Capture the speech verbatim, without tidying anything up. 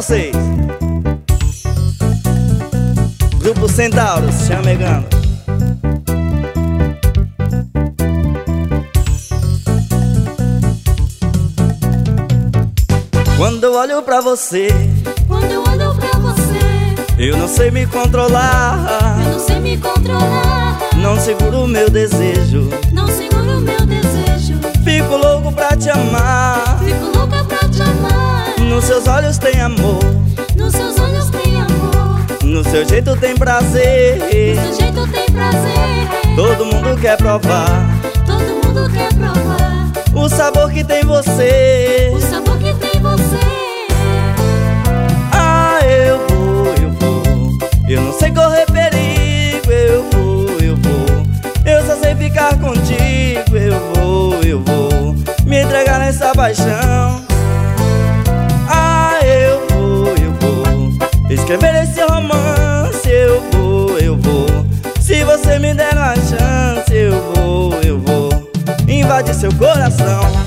vocês. Grupo Centauros, chamegando. Quando eu olho pra você, quando eu olho pra você, eu não sei me controlar. eu não sei me controlar. Não seguro o meu desejo, Não seguro o meu desejo. fico louco pra te amar. Fico louca pra te amar. Nos seus olhos tem amor, Nos seus olhos tem amor. no seu jeito tem prazer. Do seu jeito tem prazer. Todo mundo quer provar Todo mundo quer provar o sabor que tem você. o sabor que tem você. Ah, eu vou, eu vou. Eu não sei correr perigo. Eu vou, eu vou. Eu só sei ficar contigo. Eu vou, eu vou. Me entregar nessa paixão. Ah, eu vou, eu vou. Escrever esse romance. Eu vou, eu vou. Se você me der uma chance, eu vou, eu vou invadir seu coração.